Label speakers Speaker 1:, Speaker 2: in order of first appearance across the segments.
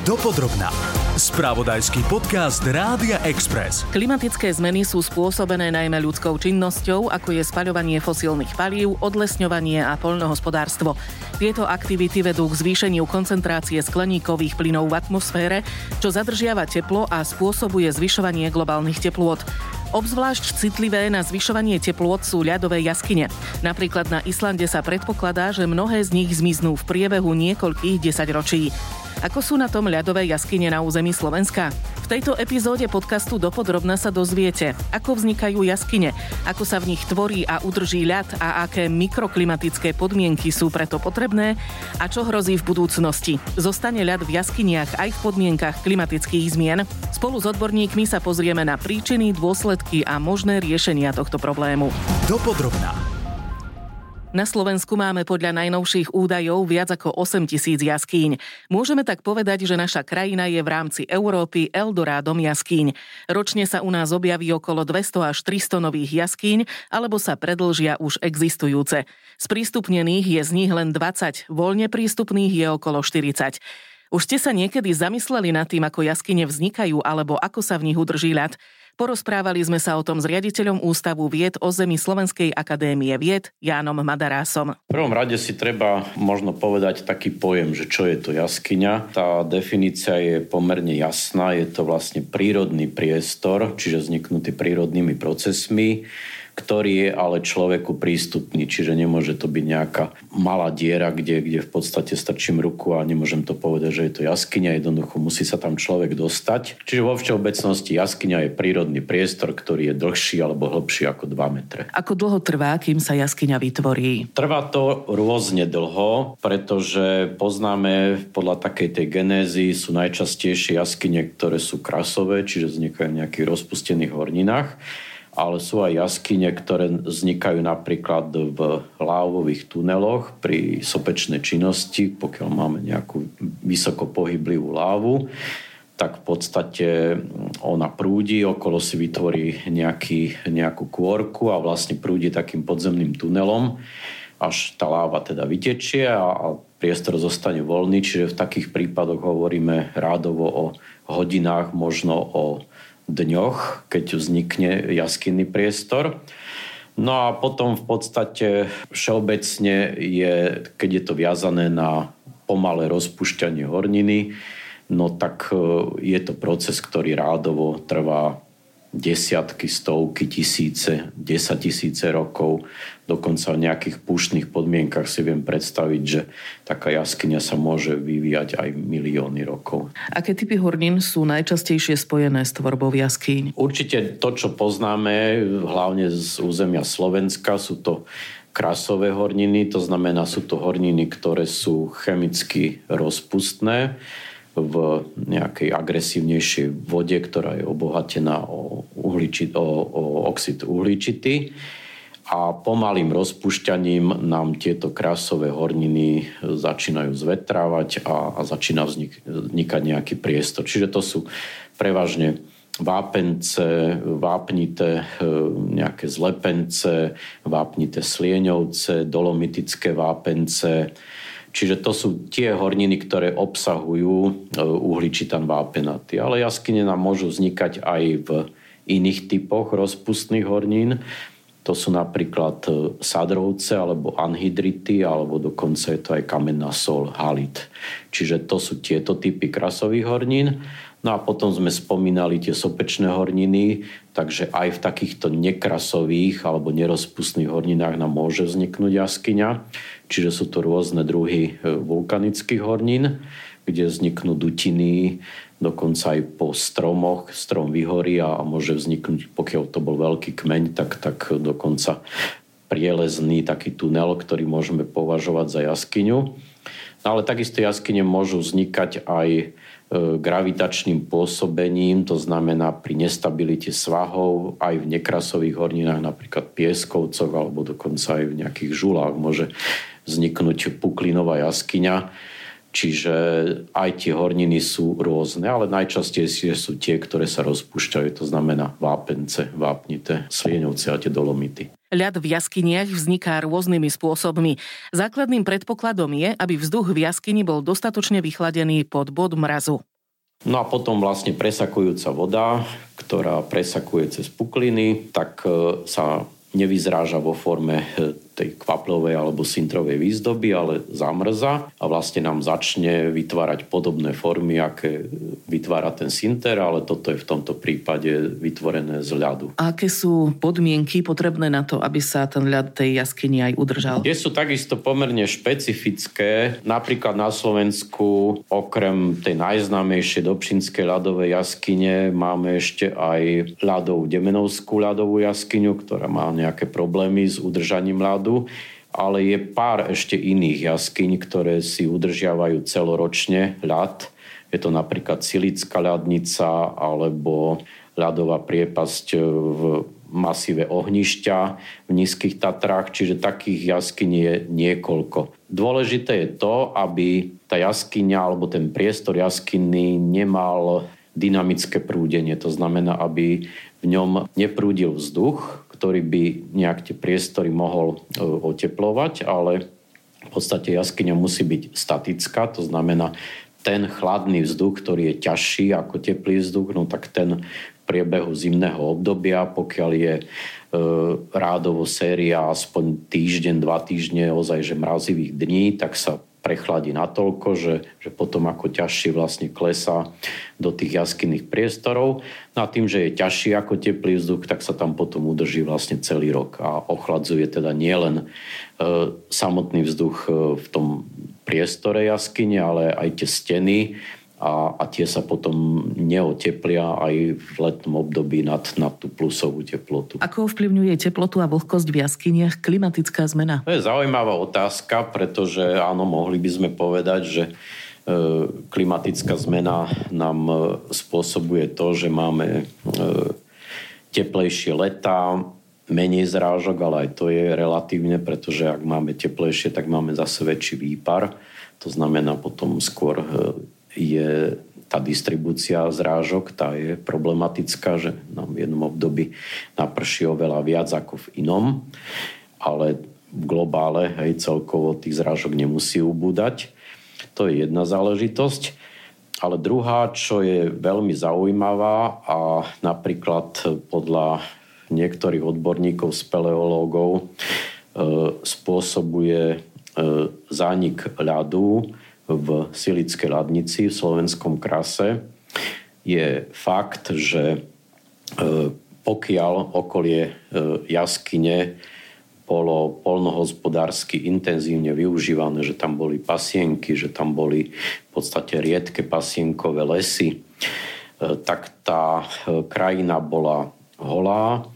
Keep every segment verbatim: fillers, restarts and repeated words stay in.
Speaker 1: Dopodrobná. Spravodajský podcast Rádia Express.
Speaker 2: Klimatické zmeny sú spôsobené najmä ľudskou činnosťou, ako je spaľovanie fosílnych palív, odlesňovanie a poľnohospodárstvo. Tieto aktivity vedú k zvýšeniu koncentrácie skleníkových plynov v atmosfére, čo zadržiava teplo a spôsobuje zvyšovanie globálnych teplôt. Obzvlášť citlivé na zvyšovanie teplôt sú ľadové jaskyne. Napríklad na Islande sa predpokladá, že mnohé z nich zmiznú v priebehu niekoľkých desaťročí. Ako sú na tom ľadové jaskyne na území Slovenska? V tejto epizóde podcastu Dopodrobna sa dozviete, ako vznikajú jaskyne, ako sa v nich tvorí a udrží ľad a aké mikroklimatické podmienky sú preto potrebné a čo hrozí v budúcnosti. Zostane ľad v jaskyniach aj v podmienkach klimatických zmien? Spolu s odborníkmi sa pozrieme na príčiny, dôsledky a možné riešenia tohto problému.
Speaker 1: Dopodrobná.
Speaker 2: Na Slovensku máme podľa najnovších údajov viac ako osem tisíc jaskýň. Môžeme tak povedať, že naša krajina je v rámci Európy Eldorádom jaskýň. Ročne sa u nás objaví okolo dvesto až tristo nových jaskýň, alebo sa predĺžia už existujúce. Sprístupnených je z nich len dvadsať, voľne prístupných je okolo štyridsať. Už ste sa niekedy zamysleli nad tým, ako jaskyne vznikajú, alebo ako sa v nich udrží ľad? Porozprávali sme sa o tom s riaditeľom Ústavu vied o zemi Slovenskej akadémie vied Jánom Madarásom.
Speaker 3: V prvom rade si treba možno povedať taký pojem, že čo je to jaskyňa. Tá definícia je pomerne jasná, je to vlastne prírodný priestor, čiže vzniknutý prírodnými procesmi, ktorý je ale človeku prístupný, čiže nemôže to byť nejaká malá diera, kde, kde v podstate strčím ruku a nemôžem to povedať, že je to jaskyňa, jednoducho musí sa tam človek dostať. Čiže vo všeobecnosti jaskyňa je prírodný priestor, ktorý je dlhší alebo hlbší ako dva metre.
Speaker 2: Ako dlho trvá, kým sa jaskyňa vytvorí?
Speaker 3: Trvá to rôzne dlho, pretože poznáme podľa takej tej genézy sú najčastejšie jaskyne, ktoré sú krasové, čiže vznikajú v nejakých rozpustených horninách. Ale sú aj jaskyne, ktoré vznikajú napríklad v lávových tuneloch pri sopečnej činnosti, pokiaľ máme nejakú vysoko pohyblivú lávu, tak v podstate ona prúdi, okolo si vytvorí nejaký, nejakú kôrku a vlastne prúdi takým podzemným tunelom, až tá láva teda vytečie a, a priestor zostane voľný, čiže v takých prípadoch hovoríme rádovo o hodinách, možno o dňoch, keď vznikne jaskinný priestor. No a potom v podstate všeobecne je, keď je to viazané na pomalé rozpúšťanie horniny, no tak je to proces, ktorý rádovo trvá desiatky, stovky, tisíce, desaťtisíce rokov. Dokonca v nejakých púštnych podmienkach si viem predstaviť, že taká jaskyňa sa môže vyvíjať aj milióny rokov.
Speaker 2: Aké typy hornín sú najčastejšie spojené s tvorbou jaskýň?
Speaker 3: Určite to, čo poznáme, hlavne z územia Slovenska, sú to krasové horniny, to znamená, sú to horniny, ktoré sú chemicky rozpustné v nejakej agresívnejšej vode, ktorá je obohatená o, uhličit, o, o oxid uhličitý. A pomalým rozpúšťaním nám tieto krasové horniny začínajú zvetrávať a, a začína vznik, vznikať nejaký priestor. Čiže to sú prevažne vápence, vápnité nejaké zlepence, vápnité slieňovce, dolomitické vápence. Čiže to sú tie horniny, ktoré obsahujú uhličitan vápenatý. Ale jaskyne nám môžu vznikať aj v iných typoch rozpustných hornín. To sú napríklad sadrovce alebo anhydrity, alebo dokonca je to aj kamenná soľ, halit. Čiže to sú tieto typy krasových hornín. No a potom sme spomínali tie sopečné horniny, takže aj v takýchto nekrasových alebo nerozpustných horninách nám môže vzniknúť jaskyňa. Čiže sú to rôzne druhy vulkanických hornín, kde vzniknú dutiny, dokonca aj po stromoch. Strom vyhorí a môže vzniknúť, pokiaľ to bol veľký kmeň, tak, tak dokonca prielezný taký tunel, ktorý môžeme považovať za jaskyňu. No ale takisto jaskyne môžu vznikať aj gravitačným pôsobením, to znamená pri nestabilite svahov, aj v nekrasových horninách, napríklad pieskovcoch, alebo dokonca aj v nejakých žulách môže vzniknúť puklinová jaskyňa. Čiže aj tie horniny sú rôzne, ale najčastejšie sú tie, ktoré sa rozpúšťajú, to znamená vápence, vápnité, slieňovce a tie dolomity.
Speaker 2: Ľad v jaskyniach vzniká rôznymi spôsobmi. Základným predpokladom je, aby vzduch v jaskyni bol dostatočne vychladený pod bod mrazu.
Speaker 3: No a potom vlastne presakujúca voda, ktorá presakuje cez pukliny, tak sa nevyzráža vo forme tej kvapľovej alebo sintrovej výzdoby, ale zamrza a vlastne nám začne vytvárať podobné formy, aké vytvára ten sinter, ale toto je v tomto prípade vytvorené z ľadu.
Speaker 2: A aké sú podmienky potrebné na to, aby sa ten ľad tej jaskyni aj udržal?
Speaker 3: Tie sú takisto pomerne špecifické. Napríklad na Slovensku okrem tej najznámejšej Dobšinskej ľadovej jaskyne máme ešte aj ľadovú Demenovskú ľadovú jaskyňu, ktorá má nejaké problémy s udržaním ľadu. Ale je pár ešte iných jaskyň, ktoré si udržiavajú celoročne ľad. Je to napríklad Silická ľadnica alebo ľadová priepasť v masíve Ohnišťa v Nízkych Tatrách, čiže takých jaskyň je niekoľko. Dôležité je to, aby tá jaskyňa alebo ten priestor jaskyny nemal dynamické prúdenie. To znamená, aby v ňom neprúdil vzduch, ktorý by nejak tie priestory mohol oteplovať, ale v podstate jaskyňa musí byť statická, to znamená ten chladný vzduch, ktorý je ťažší ako teplý vzduch, no tak ten v priebehu zimného obdobia, pokiaľ je e, rádovo séria aspoň týždeň, dva týždne ozaj že mrazivých dní, tak sa prechladí natoľko, že, že potom ako ťažšie vlastne klesá do tých jaskyných priestorov. No a tým, že je ťažší ako teplý vzduch, tak sa tam potom udrží vlastne celý rok a ochladzuje teda nielen e, samotný vzduch v tom priestore jaskyne, ale aj tie steny a, a tie sa potom neoteplia aj v letnom období nad, nad tú plusovú teplotu.
Speaker 2: Ako ovplyvňuje teplotu a vlhkosť v jaskyniach klimatická zmena?
Speaker 3: To je zaujímavá otázka, pretože áno, mohli by sme povedať, že e, klimatická zmena nám e, spôsobuje to, že máme e, teplejšie letá, menej zrážok, ale aj to je relatívne, pretože ak máme teplejšie, tak máme zase väčší výpar. To znamená potom skôr e, je tá distribúcia zrážok, tá je problematická, že nám v jednom období naprší oveľa viac ako v inom, ale v globále hej, celkovo tých zrážok nemusí ubúdať. To je jedna záležitosť. Ale druhá, čo je veľmi zaujímavá a napríklad podľa niektorých odborníkov, speleológov e, spôsobuje e, zánik ľadu v Silickej ľadnici v Slovenskom krase, je fakt, že pokiaľ okolie jaskyne bolo poľnohospodársky intenzívne využívané, že tam boli pasienky, že tam boli v podstate riedke pasienkové lesy, tak tá krajina bola holá,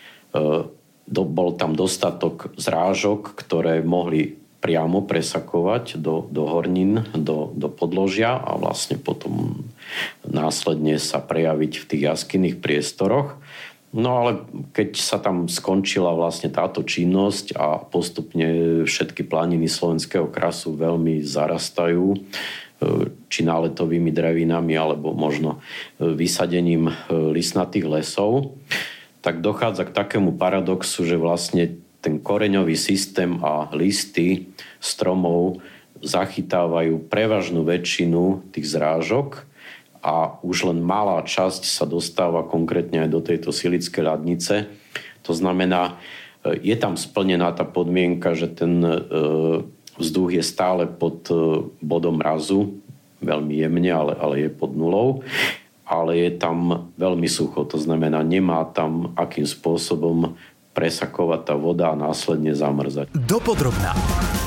Speaker 3: bol tam dostatok zrážok, ktoré mohli priamo presakovať do, do hornín, do, do podložia a vlastne potom následne sa prejaviť v tých jaskyných priestoroch. No ale keď sa tam skončila vlastne táto činnosť a postupne všetky planiny Slovenského krasu veľmi zarastajú, či náletovými drevinami, alebo možno vysadením listnatých lesov, tak dochádza k takému paradoxu, že vlastne ten koreňový systém a listy stromov zachytávajú prevažnú väčšinu tých zrážok a už len malá časť sa dostáva konkrétne aj do tejto Silickej ľadnice. To znamená, je tam splnená tá podmienka, že ten vzduch je stále pod bodom mrazu, veľmi jemne, ale, ale je pod nulou, ale je tam veľmi sucho. To znamená, nemá tam akým spôsobom presakovať tá voda a následne zamrzať.
Speaker 1: Dopodrobná.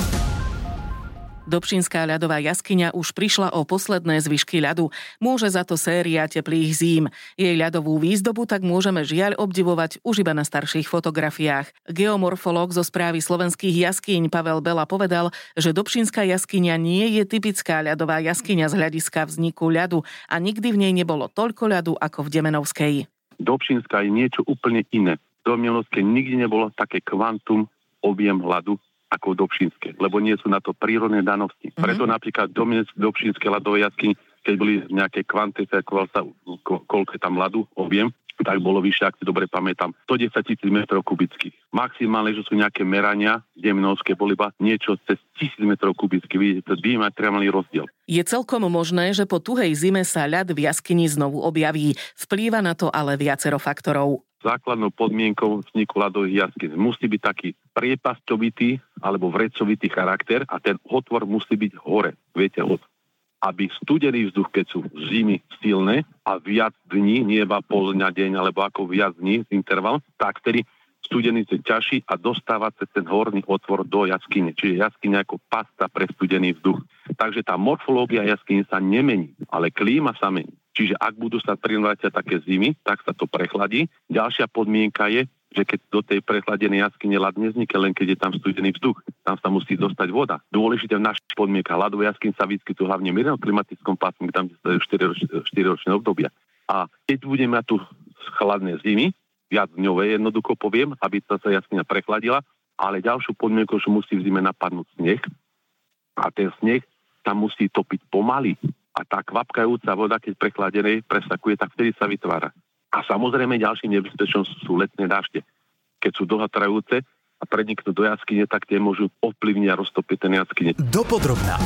Speaker 2: Dobšinská ľadová jaskyňa už prišla o posledné zvyšky ľadu. Môže za to séria teplých zím. Jej ľadovú výzdobu tak môžeme žiaľ obdivovať už iba na starších fotografiách. Geomorfológ zo správy slovenských jaskýň Pavel Bela povedal, že Dobšinská jaskyňa nie je typická ľadová jaskyňa z hľadiska vzniku ľadu a nikdy v nej nebolo toľko ľadu ako v Demenovskej.
Speaker 4: Dobšinská je niečo úplne iné. V Demenovskej nikdy nebolo také kvantum, objem ľadu ako v Dobšinskej, lebo nie sú na to prírodné danosti. Mm-hmm. Preto napríklad v Dobšinskej ľadovej jaskyni, keď boli nejaké kvantity, ako sa, ko, koľko je tam ľadu, objem, tak bolo vyššie, ak si dobre pamätám, stodesať tisíc metrov kubických. Maximálne, že sú nejaké merania, Demenovské boli iba niečo cez tisíc metrov kubických. Vidíte, to je diametrálny rozdiel.
Speaker 2: Je celkom možné, že po tuhej zime sa ľad v jaskyni znovu objaví. Vplýva na to ale viacero faktorov.
Speaker 4: Základnou podmienkou vzniku ľadových jaskyn musí byť taký priepasťovitý alebo vrecovitý charakter a ten otvor musí byť hore. Viete, od aby studený vzduch, keď sú zimy silné a viac dní, nie iba pol dňa, deň, alebo ako viac dní, interval, tak vtedy studený sa ťaží a dostáva sa ten horný otvor do jaskyne. Čiže jaskyňa ako pasta pre studený vzduch. Takže tá morfológia jaskyne sa nemení, ale klíma sa mení. Čiže ak budú sa prinúvať také zimy, tak sa to prechladí. Ďalšia podmienka je, že keď do tej prechladenej jaskyne ľad nevznikne, len keď je tam studený vzduch, tam sa musí dostať voda. Dôležité v našich podmienkach ľadové jaskyne sa vyskytujú hlavne v miernom klimatickom pásme, tam sú štyriročné obdobia. A keď budeme mať tu chladné zimy, viac dňové jednoducho poviem, aby sa jaskyňa prechladila, ale ďalšiu podmienku, že musí v zime napadnúť sneh a ten sneh tam musí topiť pomaly. A tá kvapkajúca voda, keď prechladenej presakuje, tak vtedy sa vytvára. A samozrejme ďalším nebezpečom sú letné dážde. Keď sú dlhotrvajúce a preniknú do jaskyne, tak tie môžu ovplyvniť a roztopiť ten jaskyne.
Speaker 1: Dopodrobná.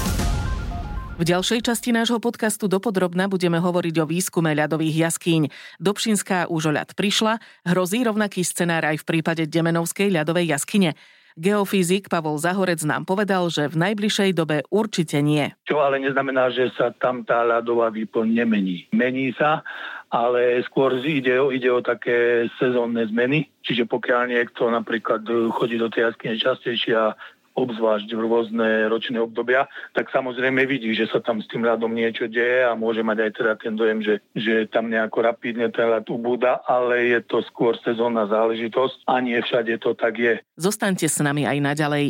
Speaker 2: V ďalšej časti nášho podcastu Dopodrobná budeme hovoriť o výskume ľadových jaskýň. Dobšinská už o ľad prišla, hrozí rovnaký scenár aj v prípade Demenovskej ľadovej jaskyne. Geofyzik Pavol Zahorec nám povedal, že v najbližšej dobe určite nie.
Speaker 5: Čo ale neznamená, že sa tam tá ľadová výplň nemení. Mení sa, ale skôr ide o, ide o také sezónne zmeny. Čiže pokiaľ niekto napríklad chodí do tej jaskyne častejšie a obzvlášť v rôzne ročné obdobia, tak samozrejme vidí, že sa tam s tým ľadom niečo deje a môže mať aj teda ten dojem, že, že tam nejako rapidne ten ľad ubúda, ale je to skôr sezónna záležitosť a nie všade to tak je.
Speaker 2: Zostaňte s nami aj naďalej.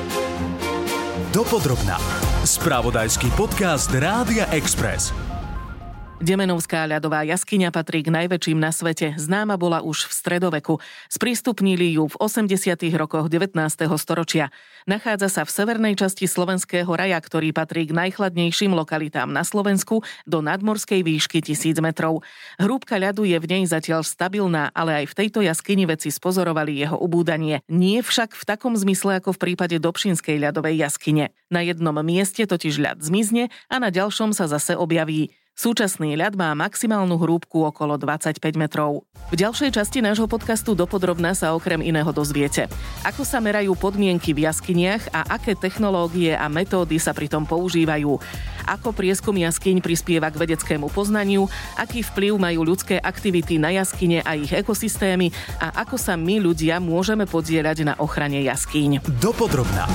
Speaker 1: Dopodrobná. Spravodajský podcast Rádia Express.
Speaker 2: Demenovská ľadová jaskyňa patrí k najväčším na svete. Známa bola už v stredoveku. Sprístupnili ju v osemdesiatych rokoch devätnásteho storočia. Nachádza sa v severnej časti Slovenského raja, ktorý patrí k najchladnejším lokalitám na Slovensku do nadmorskej výšky tisíc metrov. Hrúbka ľadu je v nej zatiaľ stabilná, ale aj v tejto jaskyni vedci spozorovali jeho ubúdanie. Nie však v takom zmysle ako v prípade Dobšinskej ľadovej jaskyne. Na jednom mieste totiž ľad zmizne a na ďalšom sa zase objaví. Súčasný ľad má maximálnu hrúbku okolo dvadsaťpäť metrov. V ďalšej časti nášho podcastu Dopodrobná sa okrem iného dozviete, ako sa merajú podmienky v jaskyniach a aké technológie a metódy sa pritom používajú, ako prieskum jaskyň prispieva k vedeckému poznaniu, aký vplyv majú ľudské aktivity na jaskyne a ich ekosystémy a ako sa my ľudia môžeme podieľať na ochrane jaskyň.
Speaker 1: Dopodrobná.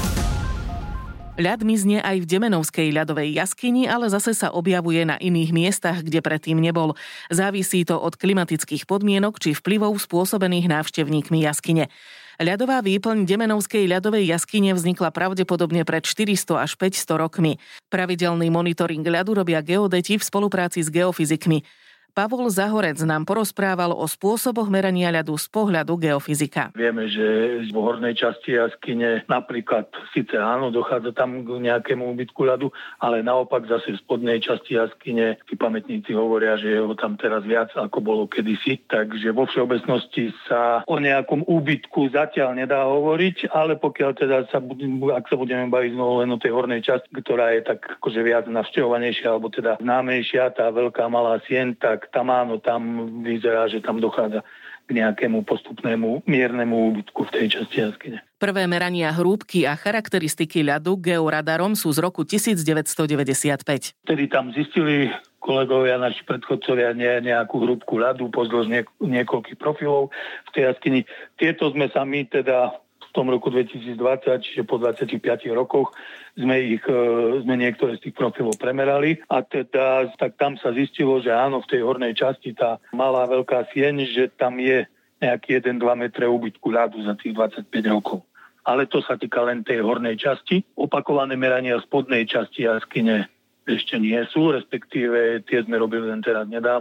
Speaker 2: Ľad mizne aj v Demenovskej ľadovej jaskyni, ale zase sa objavuje na iných miestach, kde predtým nebol. Závisí to od klimatických podmienok či vplyvov spôsobených návštevníkmi jaskyne. Ľadová výplň Demenovskej ľadovej jaskyne vznikla pravdepodobne pred štyristo až päťsto rokmi. Pravidelný monitoring ľadu robia geodeti v spolupráci s geofyzikmi. Pavol Zahorec nám porozprával o spôsoboch merania ľadu z pohľadu geofyzika.
Speaker 5: Vieme, že v hornej časti jaskyne napríklad síce áno, dochádza tam k nejakému úbytku ľadu, ale naopak zase v spodnej časti jaskyne tí pamätníci hovoria, že je ho tam teraz viac, ako bolo kedysi. Takže vo všeobecnosti sa o nejakom úbytku zatiaľ nedá hovoriť, ale pokiaľ teda sa, ak sa budeme baviť znovu len o tej hornej časti, ktorá je tak akože viac navštevovanejšia, alebo teda známejšia, tá veľká malá sieň, tak tam áno, tam vyzerá, že tam dochádza k nejakému postupnému miernemu úbytku v tej časti jaskyne.
Speaker 2: Prvé merania hrúbky a charakteristiky ľadu georadarom sú z roku devätnásťstodeväťdesiatpäť.
Speaker 5: Vtedy tam zistili kolegovia, naši predchodcovia, ne, nejakú hrúbku ľadu pozdĺž niek- niekoľkých profilov v tej jaskyni. Tieto sme sa my teda v tom roku dvetisícdvadsať, čiže po dvadsiatich piatich rokoch, sme ich, sme niektoré z tých profilov premerali a teda tak tam sa zistilo, že áno, v tej hornej časti tá malá veľká sieň, že tam je nejaký jeden až dva metre úbytku ľadu za tých dvadsaťpäť rokov. Ale to sa týka len tej hornej časti. Opakované merania v spodnej časti jaskyne ešte nie sú, respektíve tie sme robili len teraz nedávno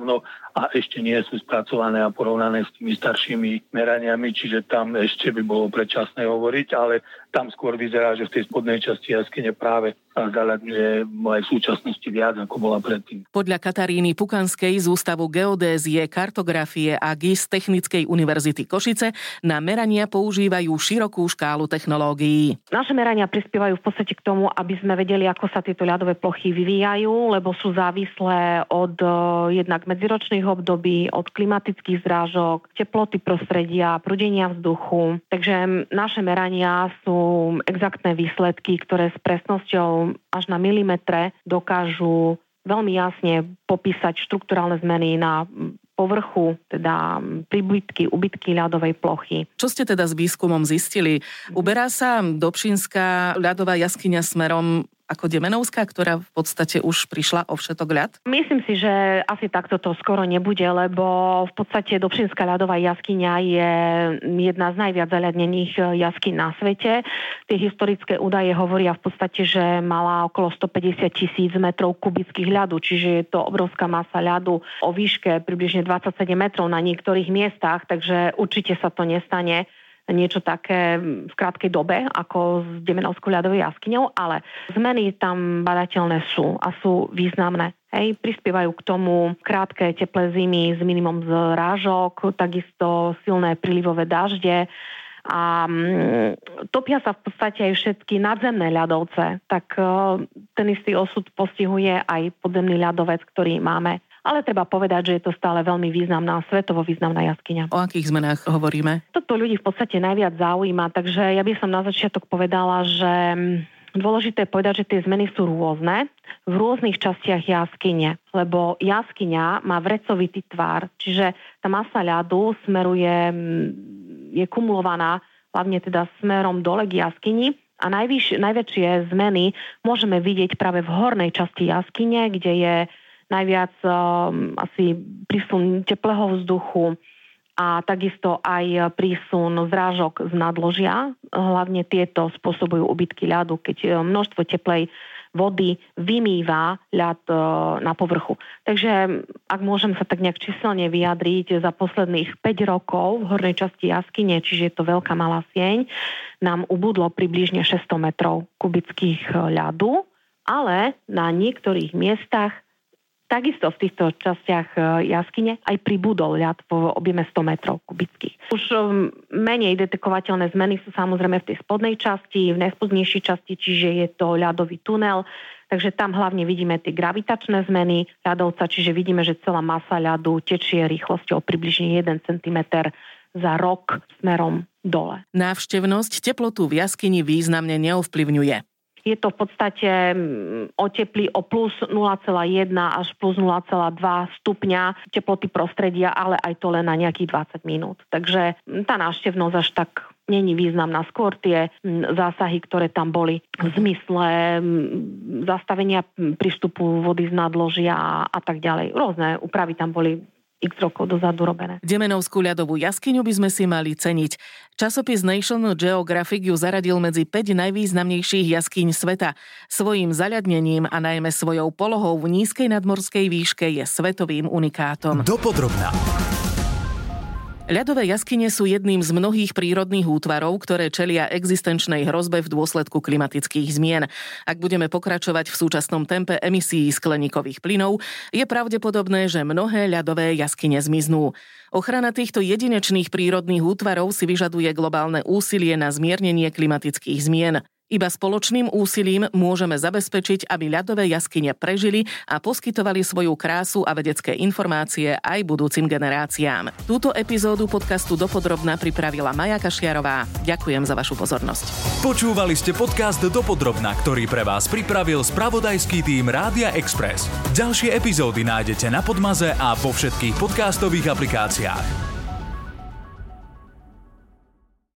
Speaker 5: a ešte nie sú spracované a porovnané s tými staršími meraniami, čiže tam ešte by bolo predčasné hovoriť, ale tam skôr vyzerá, že v tej spodnej časti jaskyne práve zaľadňuje aj v súčasnosti viac, ako bola predtým.
Speaker 2: Podľa Kataríny Pukanskej z Ústavu geodézie, kartografie a gé í es Technickej univerzity Košice na merania používajú širokú škálu technológií.
Speaker 6: Naše merania prispievajú v podstate k tomu, aby sme vedeli, ako sa tieto ľadové plochy vyvíjajú, lebo sú závislé od jednak medziročných období, od klimatických zrážok, teploty prostredia, prúdenia vzduchu. Takže naše merania sú exaktné výsledky, ktoré s presnosťou až na milimetre dokážu veľmi jasne popísať štrukturálne zmeny na povrchu, teda príbytky, úbytky ľadovej plochy.
Speaker 2: Čo ste teda s výskumom zistili? Uberá sa Dobšínska ľadová jaskyňa smerom ako Demenovská, ktorá v podstate už prišla o všetok ľad?
Speaker 6: Myslím si, že asi takto to skoro nebude, lebo v podstate Dobšínska ľadová jaskyňa je jedna z najviac zaľadnených jaskyň na svete. Tie historické údaje hovoria v podstate, že mala okolo stopäťdesiat tisíc metrov kubických ľadu, čiže je to obrovská masa ľadu o výške približne dvadsaťsedem metrov na niektorých miestach, takže určite sa to nestane niečo také v krátkej dobe, ako s Demenovskou ľadovou jaskyňou, ale zmeny tam badateľné sú a sú významné. Hej, prispievajú k tomu krátke teplé zimy s minimum zrážok, takisto silné prílivové dažde a topia sa v podstate aj všetky nadzemné ľadovce. Tak ten istý osud postihuje aj podzemný ľadovec, ktorý máme. Ale treba povedať, že je to stále veľmi významná, svetovo významná jaskyňa.
Speaker 2: O akých zmenách hovoríme?
Speaker 6: Toto ľudí v podstate najviac zaujíma, takže ja by som na začiatok povedala, že dôležité je povedať, že tie zmeny sú rôzne v rôznych častiach jaskyne, lebo jaskyňa má vrecovitý tvar, čiže tá masa ľadu smeruje, je kumulovaná hlavne teda smerom dole k jaskyni a najvyš, najväčšie zmeny môžeme vidieť práve v hornej časti jaskyne, kde je najviac um, asi prísun teplého vzduchu a takisto aj prísun zrážok z nadložia. Hlavne tieto spôsobujú úbytky ľadu, keď množstvo teplej vody vymýva ľad uh, na povrchu. Takže ak môžem sa tak nejak číselne vyjadriť, za posledných päť rokov v hornej časti jaskyne, čiže je to veľká malá sieň, nám ubudlo približne šesťsto metrov kubických ľadu, ale na niektorých miestach takisto v týchto častiach jaskyne aj pribudol ľad v objeme sto metrov kubických. Už menej detekovateľné zmeny sú samozrejme v tej spodnej časti, v najspodnejšej časti, čiže je to ľadový tunel, takže tam hlavne vidíme tie gravitačné zmeny ľadovca, čiže vidíme, že celá masa ľadu tečie rýchlosťou približne jeden centimeter za rok smerom dole.
Speaker 2: Návštevnosť teplotu v jaskyni významne neovplyvňuje.
Speaker 6: Je to v podstate oteplí o plus nula celá jeden až plus nula celá dva stupňa teploty prostredia, ale aj to len na nejakých dvadsať minút. Takže tá návštevnosť až tak není významná. Skôr tie zásahy, ktoré tam boli v zmysle zastavenia prístupu vody z nadložia a tak ďalej. Rôzne úpravy tam boli x rokov dozadu robené.
Speaker 2: Demenovskú ľadovú jaskyňu by sme si mali ceniť. Časopis National Geographic ju zaradil medzi päť najvýznamnejších jaskyň sveta. Svojím zaľadnením a najmä svojou polohou v nízkej nadmorskej výške je svetovým unikátom.
Speaker 1: Dopodrobná.
Speaker 2: Ľadové jaskyne sú jedným z mnohých prírodných útvarov, ktoré čelia existenčnej hrozbe v dôsledku klimatických zmien. Ak budeme pokračovať v súčasnom tempe emisií skleníkových plynov, je pravdepodobné, že mnohé ľadové jaskyne zmiznú. Ochrana týchto jedinečných prírodných útvarov si vyžaduje globálne úsilie na zmiernenie klimatických zmien. Iba spoločným úsilím môžeme zabezpečiť, aby ľadové jaskyne prežili a poskytovali svoju krásu a vedecké informácie aj budúcim generáciám. Túto epizódu podcastu Dopodrobna pripravila Maja Kašiarová. Ďakujem za vašu pozornosť.
Speaker 1: Počúvali ste podcast Dopodrobna, ktorý pre vás pripravil spravodajský tím Rádia Express. Ďalšie epizódy nájdete na Podmaze a vo všetkých podcastových aplikáciách.